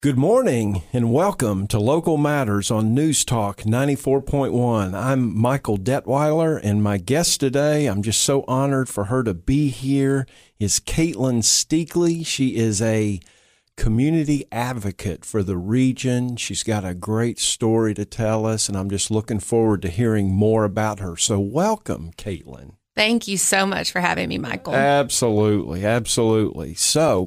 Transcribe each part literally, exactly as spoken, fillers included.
Good morning and welcome to Local Matters on News Talk ninety-four point one. I'm Michael Detweiler, and my guest today, I'm just so honored for her to be here, is Caitlin Steakley. She is a community advocate for the region. She's got a great story to tell us, and I'm just looking forward to hearing more about her. So welcome, Caitlin. Thank you so much for having me, Michael. Absolutely, absolutely. So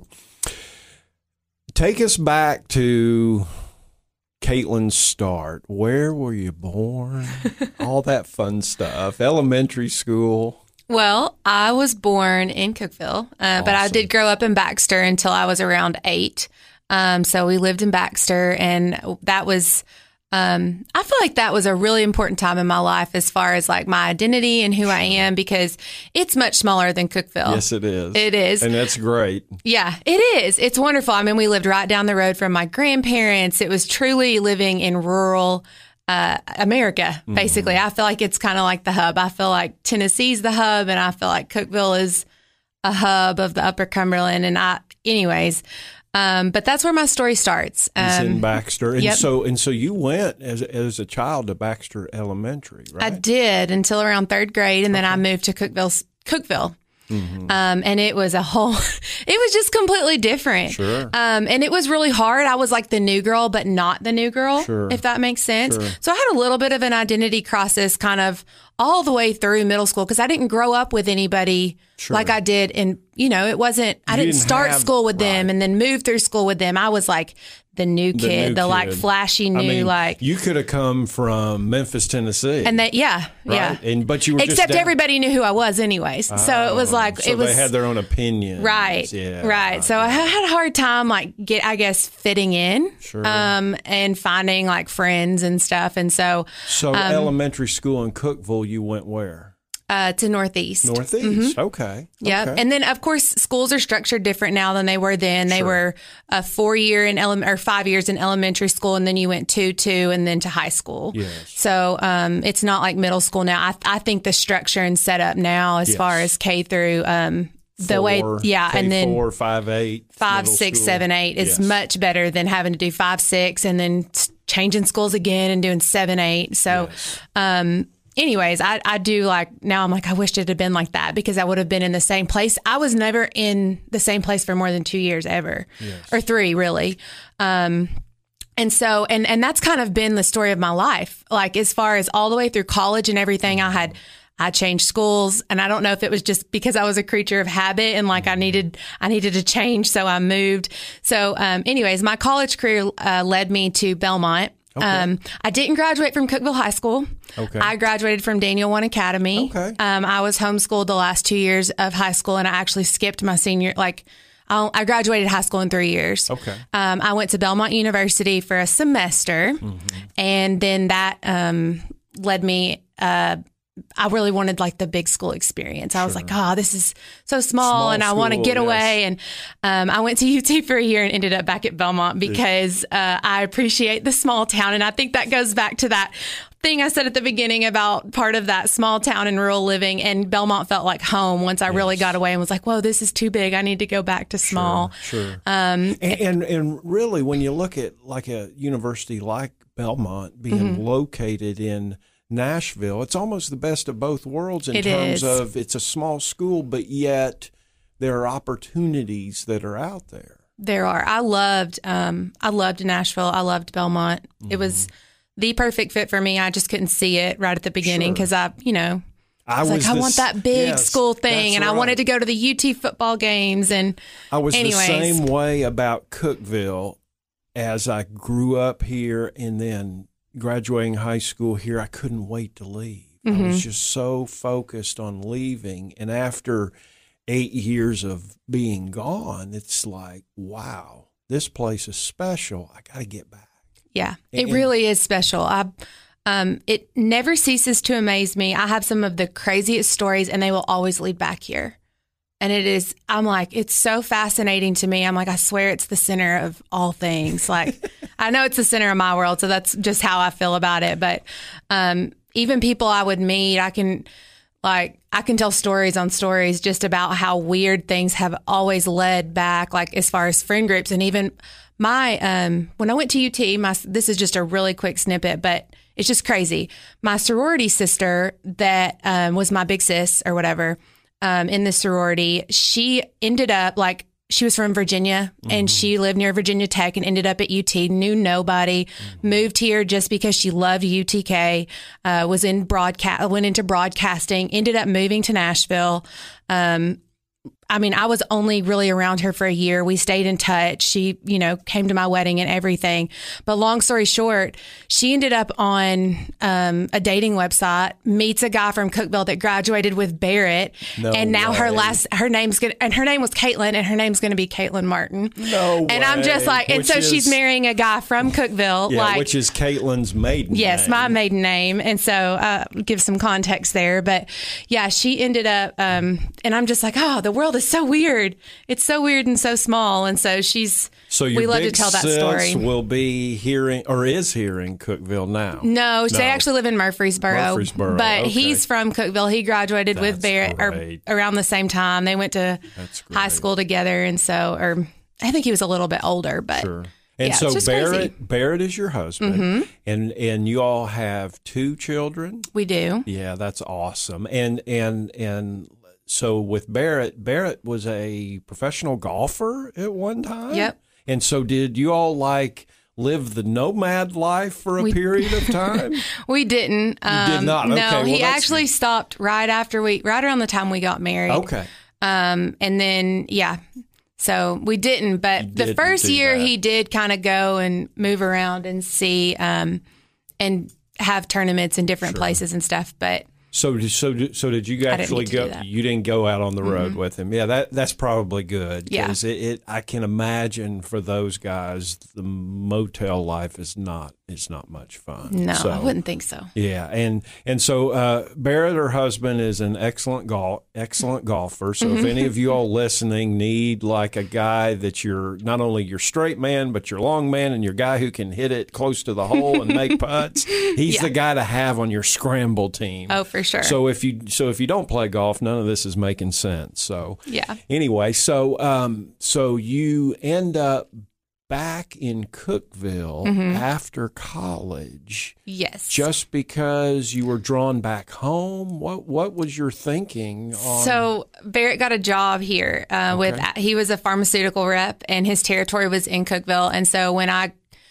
take us back to Caitlin's start. Where were you born? All that fun stuff. Elementary school. Well, I was born in Cookeville, uh, awesome. But I did grow up in Baxter until I was around eight. Um, so we lived in Baxter, and that was, um, I feel like that was a really important time in my life as far as like my identity and who sure. I am, because it's much smaller than Cookeville. Yes, it is. It is. And that's great. Yeah, it is. It's wonderful. I mean, we lived right down the road from my grandparents. It was truly living in rural uh, America, basically. Mm-hmm. I feel like it's kind of like the hub. I feel like Tennessee's the hub, and I feel like Cookeville is a hub of the Upper Cumberland. And I, anyways, Um, but that's where my story starts. Um, it's in Baxter. And yep. so and so you went as as a child to Baxter Elementary, right? I did until around third grade, and okay. then I moved to Cookeville. Cookeville. Mm-hmm. Um, and it was a whole, it was just completely different. Sure. Um, and it was really hard. I was like the new girl, but not the new girl, sure. if that makes sense. Sure. So I had a little bit of an identity crisis kind of all the way through middle school, because I didn't grow up with anybody sure. like I did. And, you know, it wasn't, I didn't, didn't start have, school with right. them and then move through school with them. I was like the new kid, the, new the kid. like flashy new, I mean, like you could have come from Memphis, Tennessee, and that, yeah, right? yeah. And but you were except just everybody knew who I was, anyways. Oh, so it was like so it was they had their own opinion, right? Yeah, right. So I had a hard time, like get, I guess, fitting in, sure. um, and finding like friends and stuff. And so, so um, elementary school in Cookeville, you went where? Uh, to Northeast. Northeast, mm-hmm. okay. Yeah, okay. and then of course schools are structured different now than they were then. They sure. were a four year in ele- or five years in elementary school, and then you went two, two, and then to high school. Yes. So um, it's not like middle school now. I, I think the structure and setup now, as yes. far as K through um, the four, way, yeah, K and then four, five, eight, five, six, school. seven, eight is yes. much better than having to do five, six, and then changing schools again and doing seven, eight. So. Yes. Um, Anyways, I, I do like, now I'm like, I wished it had been like that, because I would have been in the same place. I was never in the same place for more than two years ever, yes. or three really. Um, and so, and, and that's kind of been the story of my life. Like as far as all the way through college and everything, I had, I changed schools, and I don't know if it was just because I was a creature of habit and like I needed, I needed to change. So I moved. So, um, anyways, my college career, uh, led me to Belmont. Okay. Um, I didn't graduate from Cookeville High School. Okay. I graduated from Daniel One Academy. Okay. Um, I was homeschooled the last two years of high school, and I actually skipped my senior, like, I, I graduated high school in three years. Okay. Um, I went to Belmont University for a semester, mm-hmm. and then that, um, led me, uh, I really wanted like the big school experience. I sure. was like, oh, this is so small, small and I want to get yes. away. And um, I went to U T for a year and ended up back at Belmont because uh, I appreciate the small town. And I think that goes back to that thing I said at the beginning about part of that small town and rural living. And Belmont felt like home once I yes. really got away and was like, whoa, this is too big. I need to go back to small. Sure. sure. Um, and, and, and really, when you look at like a university like Belmont being mm-hmm. located in Nashville, it's almost the best of both worlds in it terms is. of it's a small school, but yet there are opportunities that are out there. There are. I loved, um, I loved Nashville. I loved Belmont. Mm-hmm. It was the perfect fit for me. I just couldn't see it right at the beginning because sure. I, you know, I, I was, was like, I want that big yes, school thing, and right. I wanted to go to the U T football games. And I was anyways. the same way about Cookeville as I grew up here, and then graduating high school here, I couldn't wait to leave. Mm-hmm. I was just so focused on leaving. And after eight years of being gone, it's like, wow, this place is special. I got to get back. Yeah, and, it really is special. I, um, it never ceases to amaze me. I have some of the craziest stories, and they will always lead back here. And it is, I'm like, it's so fascinating to me. I'm like, I swear it's the center of all things. Like, I know it's the center of my world, so that's just how I feel about it. But um, even people I would meet, I can, like, I can tell stories on stories just about how weird things have always led back, like as far as friend groups. And even my um, when I went to U T, my this is just a really quick snippet, but it's just crazy. My sorority sister that um, was my big sis or whatever um, in the sorority, she ended up like. She was from Virginia mm-hmm. and she lived near Virginia Tech and ended up at U T, knew nobody, mm-hmm. moved here just because she loved U T K, uh, was in broadcast, went into broadcasting, ended up moving to Nashville. Um, I mean, I was only really around her for a year. We stayed in touch. She, you know, came to my wedding and everything. But long story short, she ended up on um, a dating website, meets a guy from Cookeville that graduated with Barrett. No and now way. her last, her name's going to, and her name was Caitlin, and her name's going to be Caitlin Martin. No And way. I'm just like, and Which so is, she's marrying a guy from Cookeville. Yeah, like, which is Caitlin's maiden Yes, name. my maiden name. And so uh, give some context there. But yeah, she ended up, um, and I'm just like, oh, the world is so weird. It's so weird and so small. And so she's, So your we love big to tell that sis story. will be here in, or is here in Cookeville now. No, they actually live in Murfreesboro. Murfreesboro, But okay. he's from Cookeville. He graduated with That's Barrett or, great. around the same time. They went to That's great. high school together. And so, or I think he was a little bit older, but Sure. And yeah, so it's just Barrett, crazy. Barrett is your husband, Mm-hmm. and and you all have two children. We do. Yeah, that's awesome. And and and so with Barrett, Barrett was a professional golfer at one time. Yep. And so did you all like live the nomad life for a We- period of time? We didn't. Um, did not? Okay, No, well, he that's- actually stopped right after we, right around the time we got married. Okay. Um, and then, yeah, so we didn't, but You the didn't first do year that. he did kind of go and move around and see, um, and have tournaments in different places and stuff. But So, so, so did you didn't actually get to go? do that. You didn't go out on the road with him. Yeah, that that's probably good. Yeah. 'Cause it, it, I can imagine for those guys, the motel life is not it's not much fun. no, So, I wouldn't think so. Yeah, and and so uh, Barrett, her husband, is an excellent golf excellent golfer. So if any of you all listening need like a guy that you're not only your straight man, but your long man, and your guy who can hit it close to the hole and make putts, he's Yeah. the guy to have on your scramble team. Oh, for sure. So if you so if you don't play golf, none of this is making sense. So Yeah. Anyway, so um, so you end up back in Cookeville Mm-hmm. after college, Yes. just because you were drawn back home. What what was your thinking on? So Barrett got a job here uh, with, he was a pharmaceutical rep and his territory was in Cookeville. And so when I,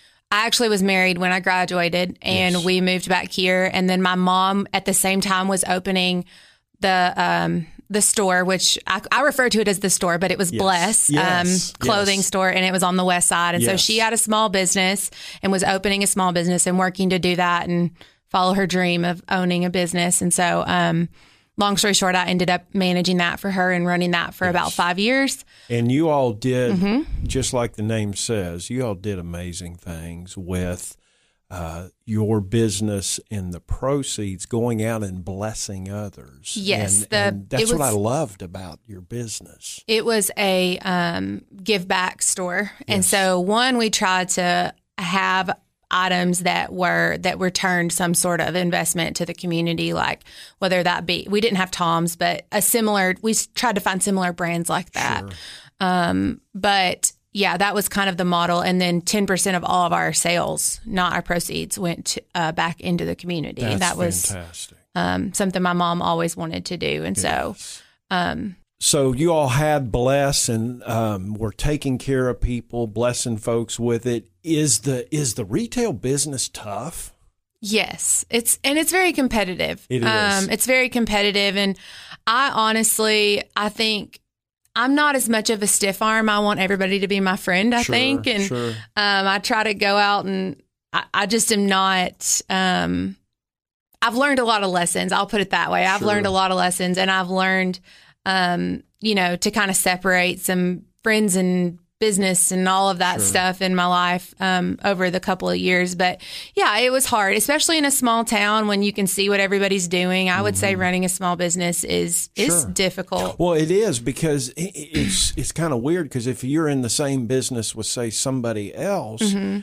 I actually was married when I graduated and Yes. we moved back here. And then my mom at the same time was opening the, um, the store, which I, I refer to it as the store, but it was Yes. Bless Yes. um, clothing Yes. store, and it was on the west side. And so Yes. she had a small business and was opening a small business and working to do that and follow her dream of owning a business. And so, um, long story short, I ended up managing that for her and running that for about five years. And you all did, Mm-hmm. just like the name says, you all did amazing things with uh, your business and the proceeds going out and blessing others. Yes, And, the- and that's it what I was- loved about your business. It was a um, give back store. And so one, we tried to have items that were that returned some sort of investment to the community, like whether that be, we didn't have Tom's, but a similar, we s- tried to find similar brands like that. Sure. Um, but yeah, that was kind of the model. And then ten percent of all of our sales, not our proceeds, went to, uh, back into the community. That's and that was fantastic. um, something my mom always wanted to do. And so, um, So you all had Bless and um, were taking care of people, blessing folks with it. Is the is the retail business tough? yes, it's, and it's very competitive. It is. Um, it's very competitive. And I honestly, I think I'm not as much of a stiff arm. I want everybody to be my friend, I Sure, think. And, sure. um, I try to go out and I, I just am not, um, I've learned a lot of lessons. I'll put it that way. I've Sure. learned a lot of lessons, and I've learned, um, you know, to kind of separate some friends and business and all of that Sure. stuff in my life um, over the couple of years. But yeah, it was hard, especially in a small town when you can see what everybody's doing. I would say running a small business is is Mm-hmm. Sure. difficult. Well, it is, because i- i- it's it's kind of weird, because if you're in the same business with, say, somebody else, Mm-hmm.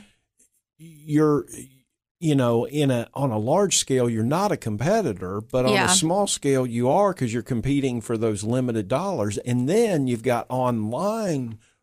you're you know in a on a large scale you're not a competitor, but on Yeah. a small scale you are, because you're competing for those limited dollars. And then you've got online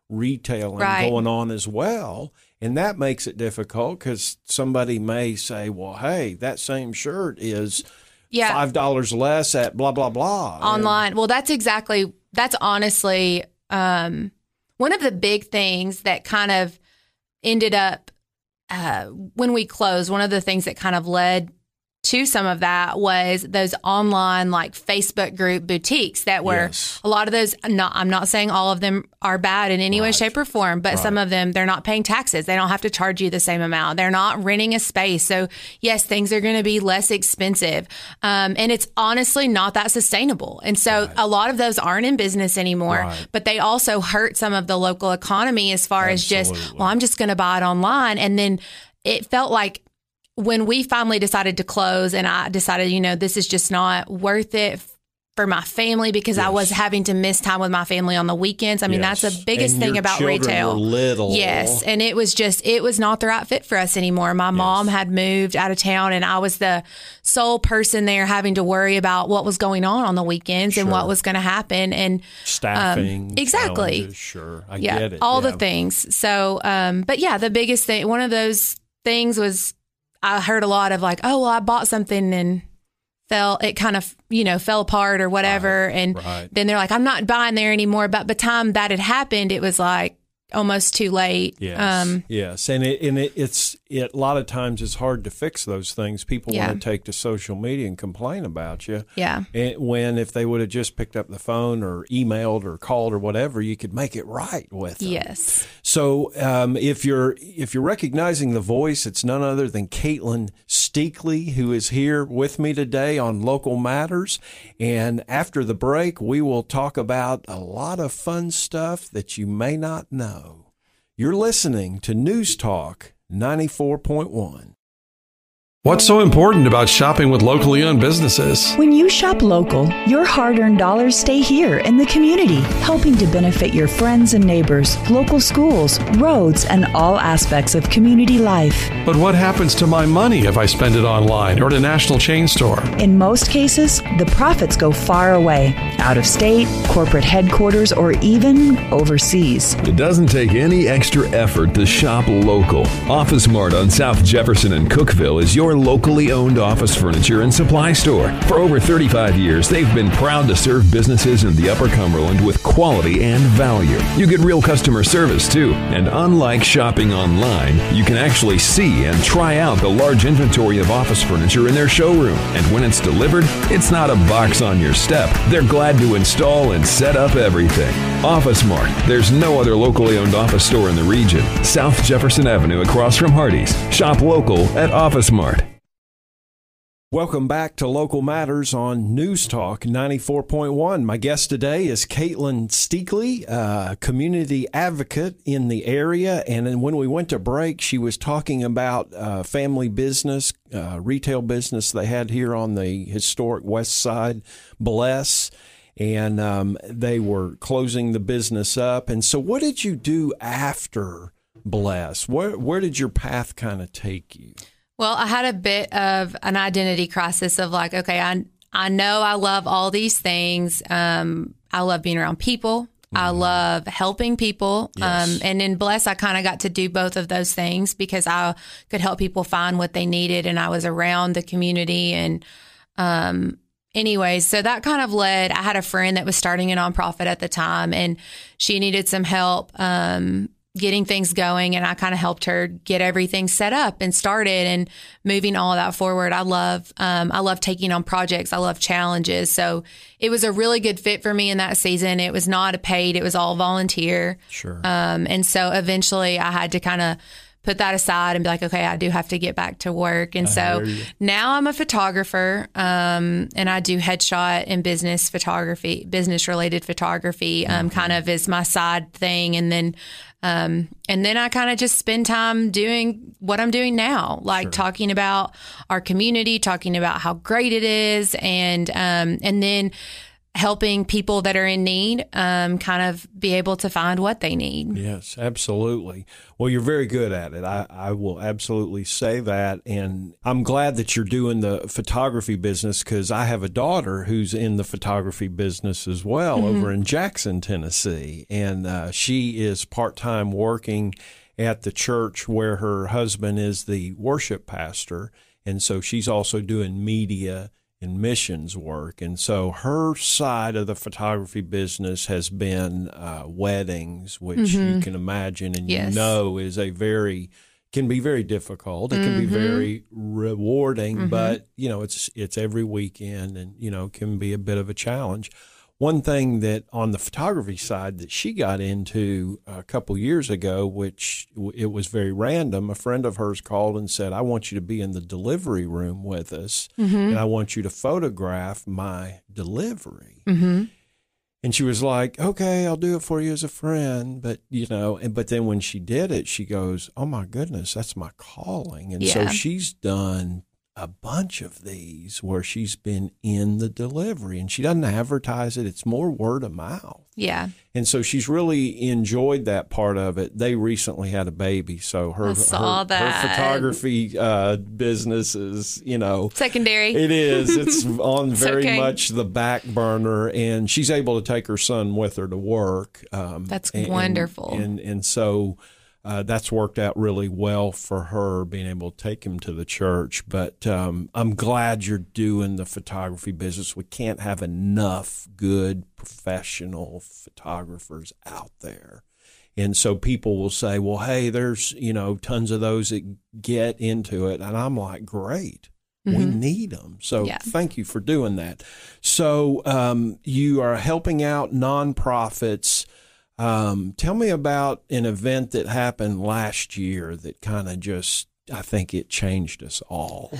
retailing Right. going on as well. And that makes it difficult because somebody may say, well, hey, that same shirt is Yeah. five dollars less at blah, blah, blah. Online. Well, that's exactly, that's honestly um, one of the big things that kind of ended up uh, when we closed. One of the things that kind of led to some of that was those online like Facebook group boutiques that were Yes. a lot of those. Not, I'm not saying all of them are bad in any way, Right. shape, or form, but Right. some of them, they're not paying taxes. They don't have to charge you the same amount. They're not renting a space. So yes, things are going to be less expensive. Um, and it's honestly not that sustainable. And so Right. a lot of those aren't in business anymore, Right. but they also hurt some of the local economy as far as just, Absolutely. well, I'm just going to buy it online. And then it felt like when we finally decided to close and I decided, you know, this is just not worth it for my family because I Yes. was having to miss time with my family on the weekends. I mean, Yes. that's the biggest And thing your about children retail. were little. Yes. And it was just, it was not the right fit for us anymore. My mom had moved out of town and I was the sole person there having to worry about what was going on on the weekends and Sure. what was going to happen. And Staffing. Um, exactly. challenges, Sure. I yeah, get it. all Yeah. the things. So, um, but yeah, the biggest thing, one of those things was I heard a lot of like, oh, well, I bought something and fell, it kind of, you know, fell apart or whatever. Right, and right. then they're like, I'm not buying there anymore. But by the time that had happened, it was like almost too late. Yes, Um, yes, and it and it, it's it, a lot of times it's hard to fix those things. People Yeah. want to take to social media and complain about you. yeah. And when if they would have just picked up the phone or emailed or called or whatever, you could make it right with them. Yes. So um, if you're if you're recognizing the voice, it's none other than Caitlin Steakley, who is here with me today on Local Matters. And after the break, we will talk about a lot of fun stuff that you may not know. You're listening to News Talk ninety-four point one. What's so important about shopping with locally owned businesses? When you shop local, your hard-earned dollars stay here in the community, helping to benefit your friends and neighbors, local schools, roads, and all aspects of community life. But what happens to my money if I spend it online or at a national chain store? In most cases, the profits go far away, out of state, corporate headquarters, or even overseas. It doesn't take any extra effort to shop local. Office Mart on South Jefferson and Cookville is your locally owned office furniture and supply store. For over thirty-five years, they've been proud to serve businesses in the Upper Cumberland with quality and value. You get real customer service too, and unlike shopping online, you can actually see and try out the large inventory of office furniture in their showroom. And when it's delivered, it's not a box on your step. They're glad to install and set up everything. Office Mart. There's no other locally owned office store in the region. South Jefferson Avenue across from Hardee's. Shop local at Office Mart. Welcome back to Local Matters on News Talk ninety-four point one. My guest today is Caitlin Steakley, a community advocate in the area. And then when we went to break, she was talking about uh, family business, uh, retail business they had here on the historic West Side, Bless. And um, they were closing the business up. And so what did you do after Bless? Where, where did your path kind of take you? Well, I had a bit of an identity crisis of like, okay, I I know I love all these things. Um, I love being around people. Mm-hmm. I love helping people. Yes. Um, and in Bless, I kind of got to do both of those things because I could help people find what they needed, and I was around the community. And um, anyways, so that kind of led. I had a friend that was starting a nonprofit at the time, and she needed some help. Um, getting things going, and I kind of helped her get everything set up and started and moving all of that forward. I love, um, I love taking on projects. I love challenges. So it was a really good fit for me in that season. It was not a paid, it was all volunteer. Sure. Um, and so eventually I had to kind of put that aside and be like, okay, I do have to get back to work. And I so hear you. now I'm a photographer, um, and I do headshot and business photography, business related photography, um, Mm-hmm. kind of is my side thing. And then, um, and then I kind of just spend time doing what I'm doing now, like Sure. talking about our community, talking about how great it is. And, um, and then helping people that are in need um, kind of be able to find what they need. Yes, absolutely. Well, you're very good at it. I, I will absolutely say that. And I'm glad that you're doing the photography business, because I have a daughter who's in the photography business as well, mm-hmm. over in Jackson, Tennessee. And uh, she is part-time working at the church where her husband is the worship pastor. And so she's also doing media and missions work. And so her side of the photography business has been uh, weddings, which mm-hmm. you can imagine and yes. you know is a very, can be very difficult. It mm-hmm. can be very rewarding, mm-hmm. but, you know, it's it's every weekend and, you know, can be a bit of a challenge. One thing that on the photography side that she got into a couple years ago, which it was very random, a friend of hers called and said, I want you to be in the delivery room with us, mm-hmm. and I want you to photograph my delivery. Mm-hmm. And she was like, okay, I'll do it for you as a friend. But, you know, and but then when she did it, she goes, oh, my goodness, that's my calling. And yeah. so she's done a bunch of these where she's been in the delivery, and she doesn't advertise it. It's more word of mouth. Yeah. And so she's really enjoyed that part of it. They recently had a baby, so her, I saw her, that. her photography uh, business is, you know. Secondary. It is. It's on it's very okay. much the back burner, and she's able to take her son with her to work. Um, That's and, wonderful. And, and, and so... Uh, that's worked out really well for her, being able to take him to the church. But um, I'm glad you're doing the photography business. We can't have enough good professional photographers out there. And so people will say, well, hey, there's, you know, tons of those that get into it. And I'm like, great. Mm-hmm. We need them. So yeah. thank you for doing that. So um, you are helping out nonprofits. Um, tell me about an event that happened last year that kind of just, I think it changed us all.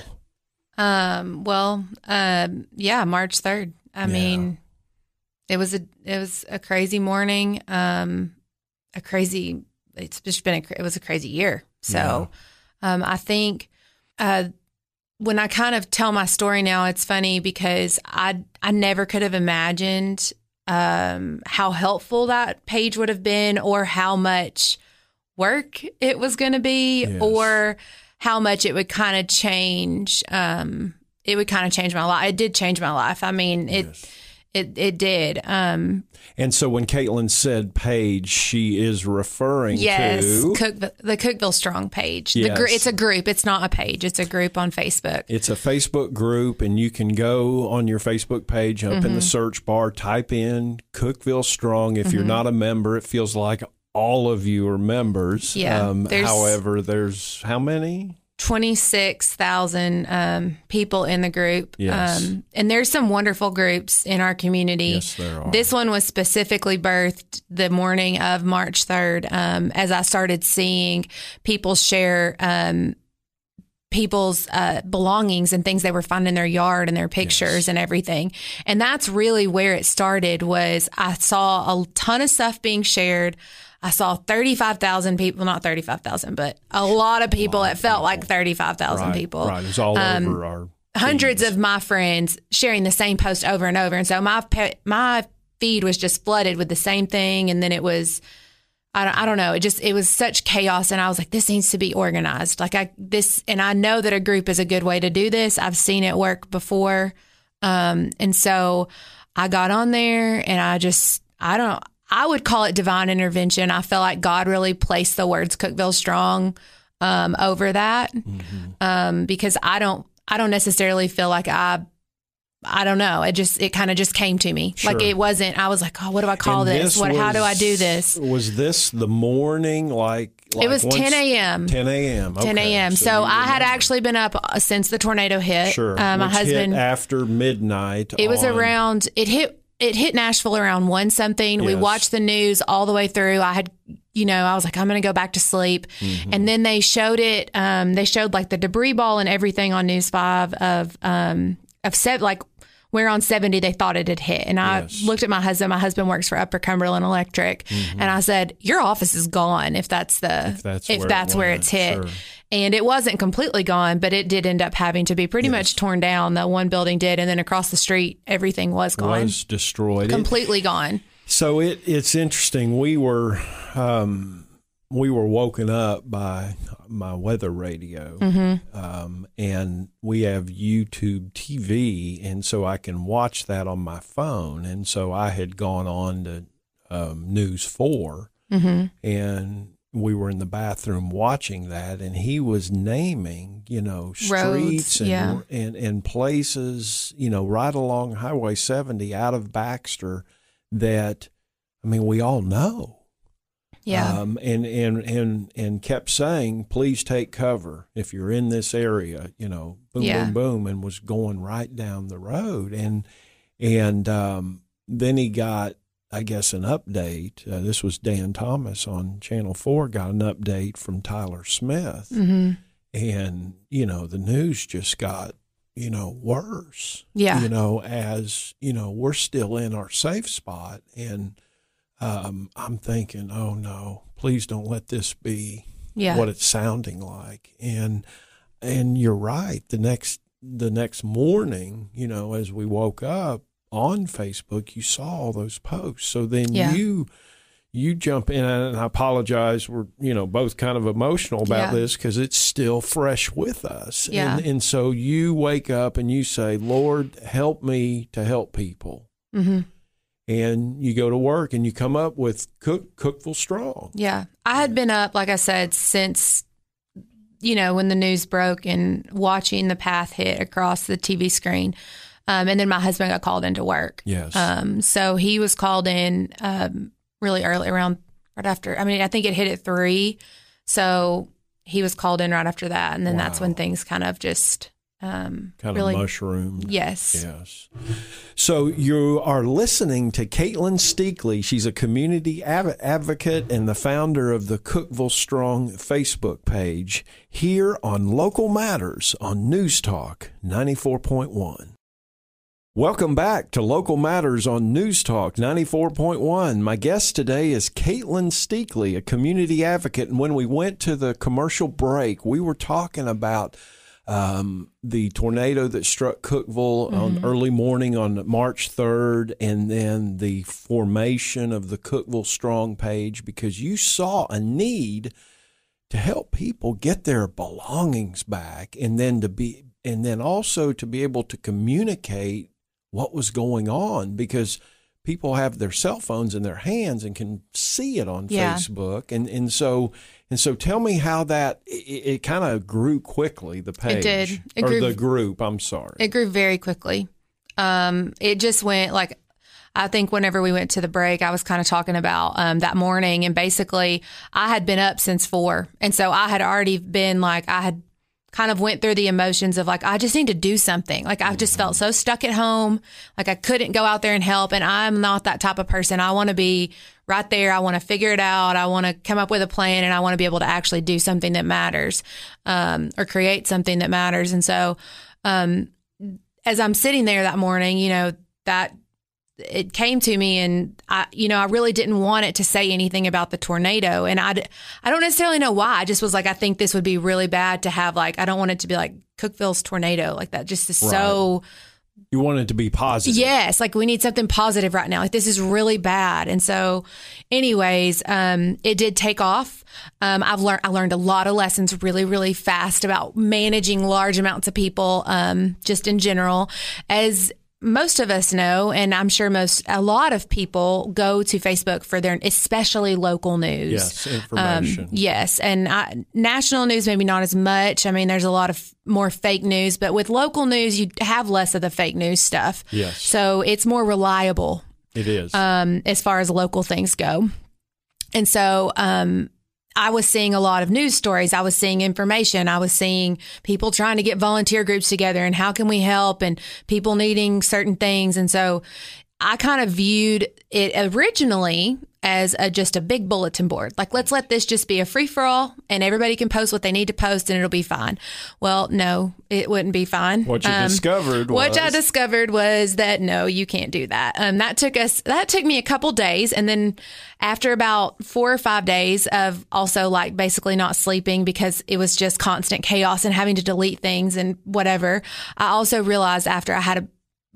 Um, well, uh, yeah, March third. I yeah. mean, it was a, it was a crazy morning. Um, a crazy, it's just been, a, it was a crazy year. So, yeah. um, I think, uh, when I kind of tell my story now, it's funny because I, I never could have imagined Um, how helpful that page would have been, or how much work it was going to be, yes. or how much it would kind of change. Um, it would kind of change my life. It did change my life. I mean, it, yes. it, it did. Um, and so when Caitlin said page, she is referring yes, to Cook, the Cookeville Strong page. Yes. The gr- it's a group. It's not a page. It's a group on Facebook. It's a Facebook group, and you can go on your Facebook page, up mm-hmm. in the search bar, type in Cookeville Strong. If mm-hmm. you're not a member, it feels like all of you are members. Yeah. Um, however, there's how many? twenty-six thousand um, people in the group. Yes. Um, and there's some wonderful groups in our community. Yes, there are. This one was specifically birthed the morning of March third, um, as I started seeing people share um, people's uh, belongings and things they were finding in their yard and their pictures yes. and everything. And that's really where it started. Was I saw a ton of stuff being shared. I saw thirty-five thousand people, not thirty-five thousand, but a lot of people. It felt people. like thirty-five thousand right, people. Right, it was all um, over our hundreds feeds. of my friends sharing the same post over and over. And so my my feed was just flooded with the same thing. And then it was, I don't, I don't know, it just, it was such chaos. And I was like, this needs to be organized. Like I, this, and I know that a group is a good way to do this. I've seen it work before. Um, and so I got on there and I just, I don't I would call it divine intervention. I feel like God really placed the words Cookeville Strong um, over that mm-hmm. um, because I don't, I don't necessarily feel like I, I don't know. It just, it kind of just came to me. Sure. Like it wasn't, I was like, oh, what do I call and this? this What, was, how do I do this? Was this the morning? Like, like it was once, ten a.m. ten a.m. Okay. ten a.m. So, so I had actually been up since the tornado hit. Sure. Uh, my Which hit husband after midnight. It on, was around, it hit, It hit Nashville around one something. Yes. We watched the news all the way through. I had, you know, I was like, I'm going to go back to sleep. Mm-hmm. And then they showed it. Um, they showed like the debris ball and everything on News five of, um, of set, like where on seventy they thought it had hit. And I yes. looked at my husband. My husband works for Upper Cumberland Electric. Mm-hmm. And I said, your office is gone if that's the, if that's, if where, that's it where it's hit. Sure. And it wasn't completely gone, but it did end up having to be pretty yes. much torn down. The one building did. And then across the street, everything was gone. Was destroyed. Completely it, gone. So it it's interesting. We were um, we were woken up by my weather radio. Mm-hmm. Um, and we have YouTube T V. And so I can watch that on my phone. And so I had gone on to um, News four. Mm-hmm. And we were in the bathroom watching that, and he was naming, you know, streets Roads, and, yeah. and and places, you know, right along Highway seventy out of Baxter that, I mean, we all know. Yeah. Um, and, and, and, and kept saying, please take cover if you're in this area, you know, boom, yeah. boom, boom, and was going right down the road. And, and um, then he got, I guess, an update. Uh, this was Dan Thomas on Channel four, got an update from Tyler Smith. Mm-hmm. And, you know, the news just got, you know, worse. Yeah. You know, as, you know, we're still in our safe spot. And um, I'm thinking, oh, no, please don't let this be yeah. what it's sounding like. And and you're right. The next the next morning, you know, as we woke up, on Facebook, you saw all those posts. So then yeah. you you jump in, and I apologize. We're, you know, both kind of emotional about yeah. this because it's still fresh with us. Yeah. And, and so you wake up and you say, Lord, help me to help people. Mm-hmm. And you go to work and you come up with Cook, Cookeville Strong. Yeah. I had been up, like I said, since, you know, when the news broke and watching the path hit across the T V screen. Um, and then my husband got called into work. Yes. Um, so he was called in um, really early, around right after. I mean, I think it hit at three. So he was called in right after that. And then wow. that's when things kind of just um, kind really, of mushroomed. Yes. Yes. So you are listening to Caitlin Steakley. She's a community av- advocate and the founder of the Cookeville Strong Facebook page here on Local Matters on News Talk ninety-four point one. Welcome back to Local Matters on News Talk ninety-four point one. My guest today is Caitlin Steakley, a community advocate. And when we went to the commercial break, we were talking about um, the tornado that struck Cookeville mm-hmm. on early morning on March third, and then the formation of the Cookeville Strong page, because you saw a need to help people get their belongings back, and then to be, and then also to be able to communicate what was going on, because people have their cell phones in their hands and can see it on yeah. Facebook. And, and so, and so tell me how that, it, it kind of grew quickly, the page. It did. It or grew, the group, I'm sorry. It grew very quickly. Um, it just went like, I think whenever we went to the break, I was kind of talking about um, that morning, and basically I had been up since four. And so I had already been like, I had kind of went through the emotions of like, I just need to do something. Like I just felt so stuck at home. Like I couldn't go out there and help. And I'm not that type of person. I want to be right there. I want to figure it out. I want to come up with a plan, and I want to be able to actually do something that matters, um, or create something that matters. And so, um, as I'm sitting there that morning, you know, that it came to me, and I, you know, I really didn't want it to say anything about the tornado. And I, I don't necessarily know why. I just was like, I think this would be really bad to have, like, I don't want it to be like Cookeville's tornado. Like that just is right. so. You want it to be positive. Yes. Like we need something positive right now. Like this is really bad. And so anyways, um, it did take off. Um, I've learned, I learned a lot of lessons really, really fast about managing large amounts of people, um, just in general. As most of us know, and I'm sure most, a lot of people go to Facebook for their, especially local news. Yes, information. Um, yes, and I, national news, maybe not as much. I mean, there's a lot of more fake news, but with local news, you have less of the fake news stuff. Yes. So it's more reliable. It is. Um, as far as local things go. And so, um, I was seeing a lot of news stories. I was seeing information. I was seeing people trying to get volunteer groups together and how can we help, and people needing certain things. And so I kind of viewed it originally as a, just a big bulletin board. Like, let's let this just be a free for all and everybody can post what they need to post and it'll be fine. Well, no, it wouldn't be fine. What you um, discovered was... What I discovered was that, no, you can't do that. Um, that took us, that took me a couple days. And then after about four or five days of also like basically not sleeping because it was just constant chaos and having to delete things and whatever, I also realized after I had a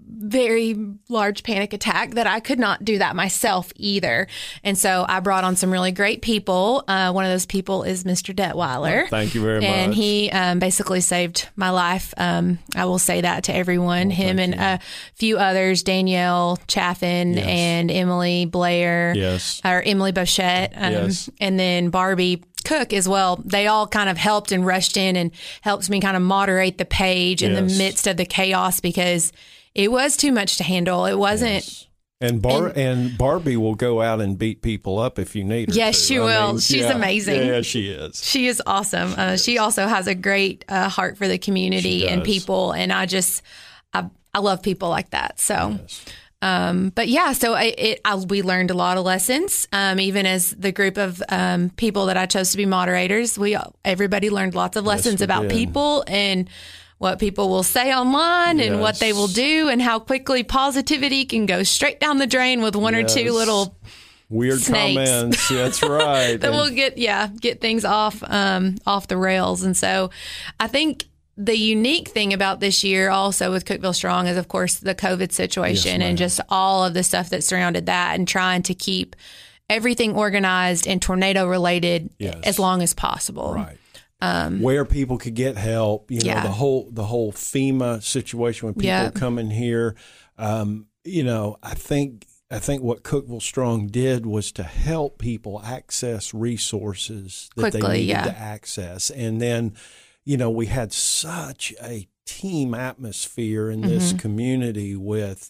very large panic attack that I could not do that myself either. And so I brought on some really great people. Uh, one of those people is Mister Detweiler. Oh, thank you very much. And he um, basically saved my life. Um, I will say that to everyone. Oh, Him and you. a few others, Danielle Chaffin yes. and Emily Blair. Yes. Or Emily Bochette. Um, yes. And then Barbie Cook as well. They all kind of helped and rushed in and helped me kind of moderate the page yes. in the midst of the chaos because it was too much to handle. It wasn't. Yes. And Bar and, and Barbie will go out and beat people up if you need her. Yes, to. she I will. mean, She's yeah, amazing. Yeah, she is. She is awesome. Uh, she also has a great uh, heart for the community and people. And I just, I, I love people like that. So, yes. um, but yeah, so it, it I, we learned a lot of lessons. Um, even as the group of um, people that I chose to be moderators, we everybody learned lots of lessons yes, about did. people and what people will say online and yes. what they will do and how quickly positivity can go straight down the drain with one yes. or two little weird snakes. comments. That's right. that will get, yeah, get things off, um, off the rails. And so I think the unique thing about this year also with Cookeville Strong is, of course, the COVID situation yes, and just all of the stuff that surrounded that and trying to keep everything organized and tornado related yes. as long as possible. Right. Um, where people could get help, you know, yeah. the whole the whole FEMA situation when people yeah. come in here, um, you know, I think I think what Cookeville Strong did was to help people access resources that Quickly, they needed yeah. to access, and then, you know, we had such a team atmosphere in this mm-hmm. community with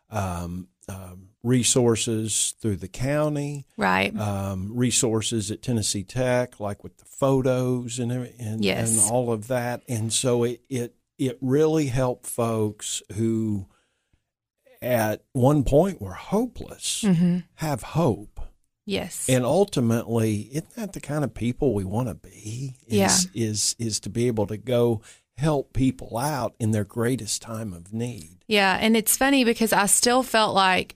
um, um, resources through the county, right? Um, resources at Tennessee Tech, like with the photos and and, yes. and all of that, and so it it it really helped folks who at one point were hopeless mm-hmm. have hope. Yes, and ultimately, isn't that the kind of people we want to be? Is, yeah, is is to be able to go help people out in their greatest time of need. Yeah, and it's funny because I still felt like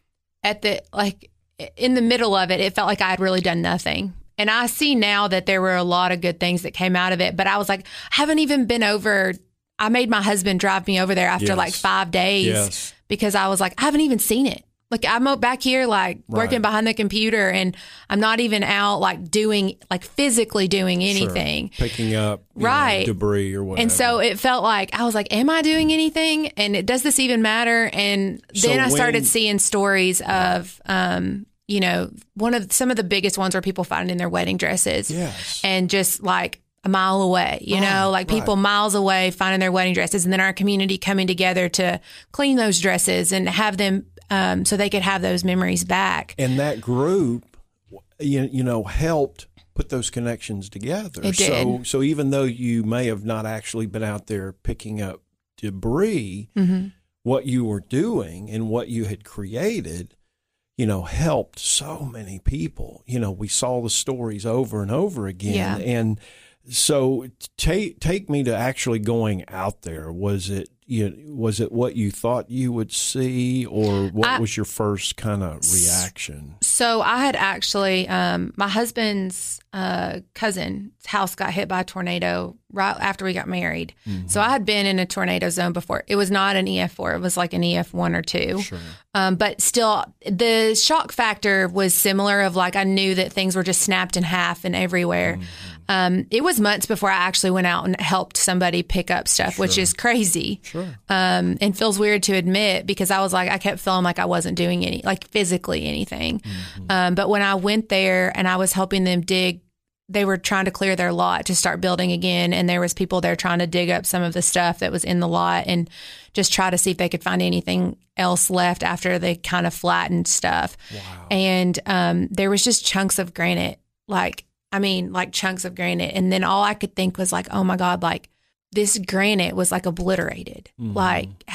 at the like in the middle of it, it felt like I had really done nothing. And I see now that there were a lot of good things that came out of it. But I was like, I haven't even been over. I made my husband drive me over there after yes. like five days yes. because I was like, I haven't even seen it. Like I'm back here, like working right. behind the computer, and I'm not even out like doing, like physically doing anything, sure. picking up right know, debris or whatever. And so it felt like I was like, "Am I doing anything? And it, does this even matter?" And then so I when, started seeing stories of, um, you know, one of some of the biggest ones were people finding their wedding dresses, yes, and just like a mile away, you right, know, like people right. miles away finding their wedding dresses, and then our community coming together to clean those dresses and have them. Um, so they could have those memories back. And that group, you, you know, helped put those connections together. It did. So, so even though you may have not actually been out there picking up debris, mm-hmm. what you were doing and what you had created, you know, helped so many people. You know, we saw the stories over and over again. Yeah. And so take take me to actually going out there. Was it you know, was it what you thought you would see, or what I, was your first kind of reaction? So I had actually, um, my husband's uh, cousin's house got hit by a tornado right after we got married. Mm-hmm. So I had been in a tornado zone before. It was not an E F four. It was like an E F one or two. Sure. Um, but still, the shock factor was similar of like I knew that things were just snapped in half and everywhere. Mm-hmm. Um, it was months before I actually went out and helped somebody pick up stuff, sure. which is crazy. Sure. Um, and feels weird to admit because I was like, I kept feeling like I wasn't doing any, like physically anything. Mm-hmm. Um, but when I went there and I was helping them dig, they were trying to clear their lot to start building again. And there was people there trying to dig up some of the stuff that was in the lot and just try to see if they could find anything else left after they kind of flattened stuff. Wow. And um, there was just chunks of granite, like, I mean, like chunks of granite. And then all I could think was like, oh my God, like this granite was like obliterated. Mm-hmm. Like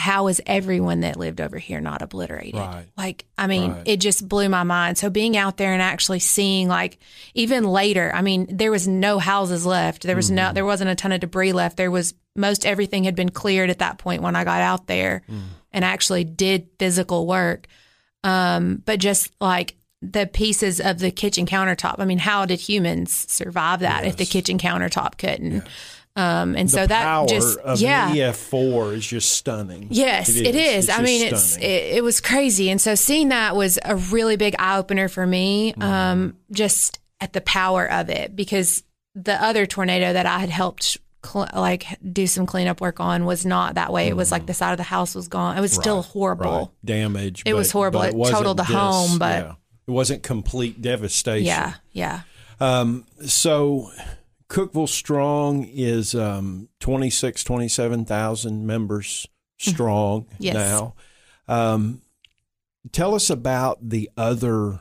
how is everyone that lived over here not obliterated? Right. Like, I mean, Right. it just blew my mind. So being out there and actually seeing, like, even later, I mean, there was no houses left. There was no, there wasn't a ton of debris left. There was most everything had been cleared at that point when I got out there and actually did physical work. Um, but just like the pieces of the kitchen countertop. I mean, how did humans survive that Yes. if the kitchen countertop couldn't? Um, and The so that power just, of yeah. the E F four is just stunning. Yes, it is. It's I just mean, it's stunning. it, it was crazy, and so seeing that was a really big eye opener for me. Mm-hmm. Um, just at the power of it, because the other tornado that I had helped cl- like do some cleanup work on was not that way. It was like the side of the house was gone. It was still Right, horrible. right. Damage. It was horrible. but It wasn't totaled the this- home, but- yeah. It wasn't complete devastation. Yeah, yeah. Um, so Cookeville Strong is um, twenty-six, twenty-seven thousand members strong Yes. now. Um, tell us about the other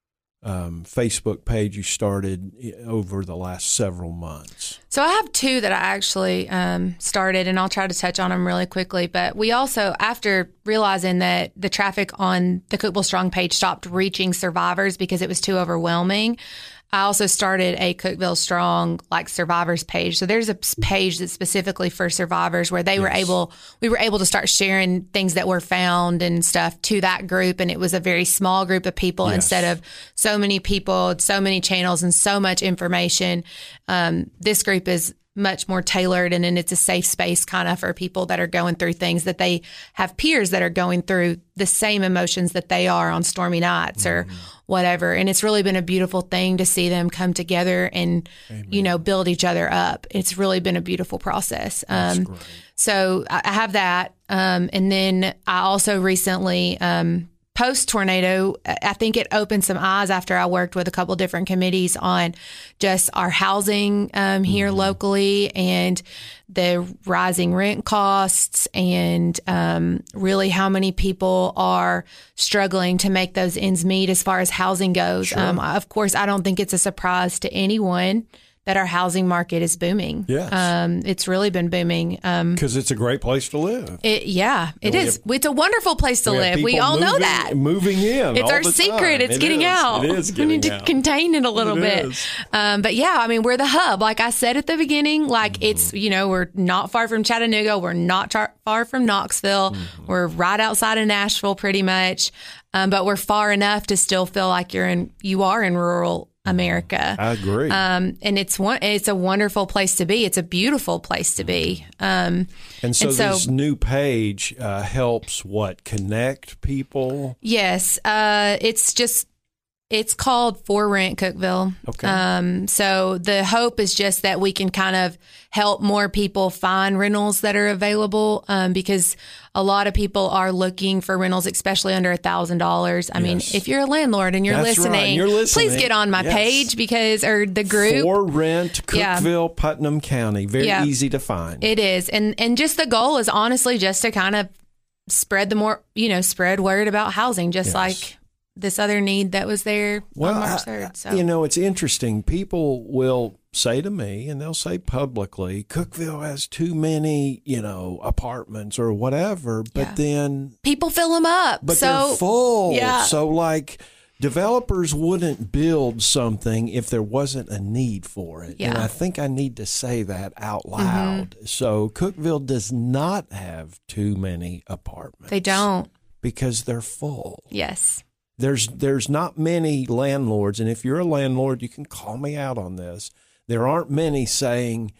um, Facebook page you started i- over the last several months. So I have two that I actually um, started, and I'll try to touch on them really quickly. But we also, after realizing that the traffic on the Cookeville Strong page stopped reaching survivors because it was too overwhelming, I also started a Cookeville Strong like survivors page. So there's a s- page that's specifically for survivors where they were able, we were able to start sharing things that were found and stuff to that group. And it was a very small group of people Yes. instead of so many people, so many channels, and so much information. Um, this group is much more tailored, and then it's a safe space kind of for people that are going through things, that they have peers that are going through the same emotions that they are on stormy nights or whatever. And it's really been a beautiful thing to see them come together and, you know, build each other up. It's really been a beautiful process. Um, so I I have that. Um, and then I also recently, um, post tornado, I think it opened some eyes after I worked with a couple different committees on just our housing um, here Mm-hmm. locally and the rising rent costs, and um, really how many people are struggling to make those ends meet as far as housing goes. Um, of course, I don't think it's a surprise to anyone that our housing market is booming. Yes. Um, it's really been booming. Um, Because it's a great place to live. it, yeah, it we is. have- it's a wonderful place to We have live. We people all know moving- that. Moving in. It's all our the secret. time. It's It getting is. out. It is we getting need to out. contain it a little It bit. is. Um, but yeah, I mean, we're the hub. Like I said at the beginning, like Mm-hmm. it's, you know, we're not far from Chattanooga. We're not tar- far from Knoxville. Mm-hmm. We're right outside of Nashville pretty much. Um, but we're far enough to still feel like you're in, you are in rural America. I agree. Um, and it's one, it's a wonderful place to be. It's a beautiful place to be. Um, and so, and so- this new page uh, helps what? Connect people? Yes, uh, it's just it's called For Rent Cookeville. Okay. Um, so the hope is just that we can kind of help more people find rentals that are available, um, because a lot of people are looking for rentals, especially under a thousand dollars. I mean, Yes. if you're a landlord and you're That's right. listening, You're listening. please get on my Yes. page because or the group. For Rent, Yeah. Cookeville, Putnam County. Very Yeah. easy to find. It is. And and just the goal is honestly just to kind of spread the more, you know, spread word about housing, just Yes. like this other need that was there Well, on March I- third. So you know, it's interesting. People will say to me, and they'll say publicly, Cookeville has too many, you know, apartments or whatever. But Yeah. then, people fill them up. but so they're full. yeah. So, like, developers wouldn't build something if there wasn't a need for it. And Yeah. Mm-hmm. I think I need to say that out loud. So, Cookeville does not have too many apartments. they don't. Because they're full. Yes. There's there's not many landlords, and if you're a landlord, you can call me out on this. There aren't many saying,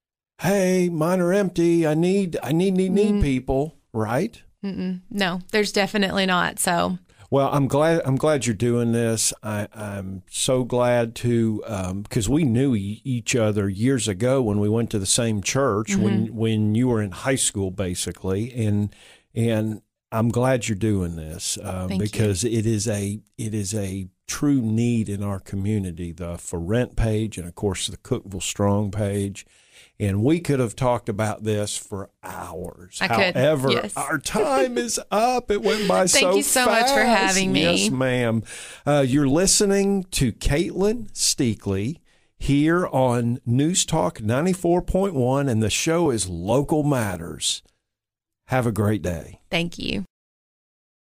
"Hey, mine are empty. I need I need need need Mm-hmm. people." Right? Mm-mm. No, there's definitely not. So Well, I'm glad I'm glad you're doing this. I, I'm so glad to because we knew e- each other years ago when we went to the same church when when you were in high school, basically, and and I'm glad you're doing this um, Thank you. because it is a it is a true need in our community. The For Rent page and of course the Cookeville Strong page. And we could have talked about this for hours. I could, However, yes. our time is up. It went by so Thank you so much for fast. having me. Yes, ma'am. Uh, you're listening to Caitlin Steakley here on News Talk ninety-four point one, and the show is Local Matters. Have a great day. Thank you.